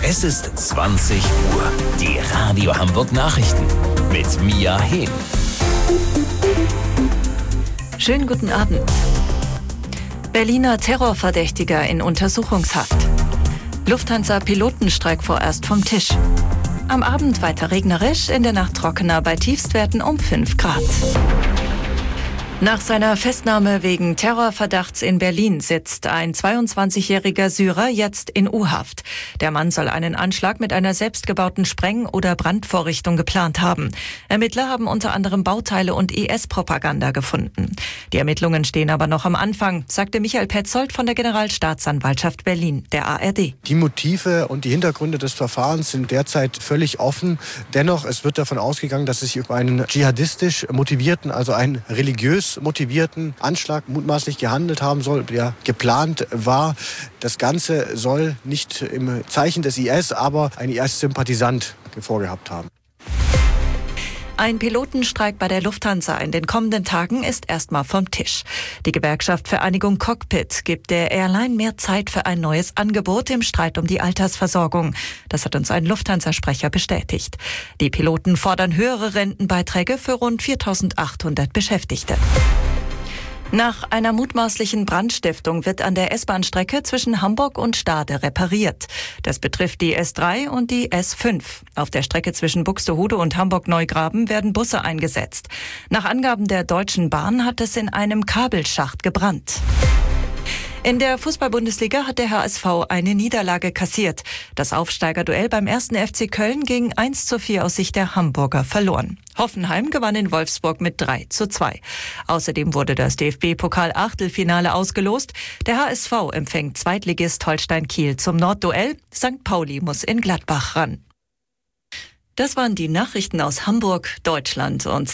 Es ist 20 Uhr. Die Radio Hamburg Nachrichten mit Mia Hehn. Schönen guten Abend. Berliner Terrorverdächtiger in Untersuchungshaft. Lufthansa-Pilotenstreik vorerst vom Tisch. Am Abend weiter regnerisch, in der Nacht trockener bei Tiefstwerten um 5 Grad. Nach seiner Festnahme wegen Terrorverdachts in Berlin sitzt ein 22-jähriger Syrer jetzt in U-Haft. Der Mann soll einen Anschlag mit einer selbstgebauten Spreng- oder Brandvorrichtung geplant haben. Ermittler haben unter anderem Bauteile und IS-Propaganda gefunden. Die Ermittlungen stehen aber noch am Anfang, sagte Michael Petzold von der Generalstaatsanwaltschaft Berlin, der ARD. Die Motive und die Hintergründe des Verfahrens sind derzeit völlig offen. Dennoch, es wird davon ausgegangen, dass es sich über einen dschihadistisch motivierten, also einen religiös motivierten Anschlag mutmaßlich gehandelt haben soll, der geplant war. Das Ganze soll nicht im Zeichen des IS, aber ein IS-Sympathisant vorgehabt haben. Ein Pilotenstreik bei der Lufthansa in den kommenden Tagen ist erstmal vom Tisch. Die Gewerkschaft Vereinigung Cockpit gibt der Airline mehr Zeit für ein neues Angebot im Streit um die Altersversorgung. Das hat uns ein Lufthansa-Sprecher bestätigt. Die Piloten fordern höhere Rentenbeiträge für rund 4.800 Beschäftigte. Nach einer mutmaßlichen Brandstiftung wird an der S-Bahn-Strecke zwischen Hamburg und Stade repariert. Das betrifft die S3 und die S5. Auf der Strecke zwischen Buxtehude und Hamburg-Neugraben werden Busse eingesetzt. Nach Angaben der Deutschen Bahn hat es in einem Kabelschacht gebrannt. In der Fußball-Bundesliga hat der HSV eine Niederlage kassiert. Das Aufsteigerduell beim 1. FC Köln ging 1:4 aus Sicht der Hamburger verloren. Hoffenheim gewann in Wolfsburg mit 3:2. Außerdem wurde das DFB-Pokal-Achtelfinale ausgelost. Der HSV empfängt Zweitligist Holstein Kiel zum Nordduell. St. Pauli muss in Gladbach ran. Das waren die Nachrichten aus Hamburg, Deutschland und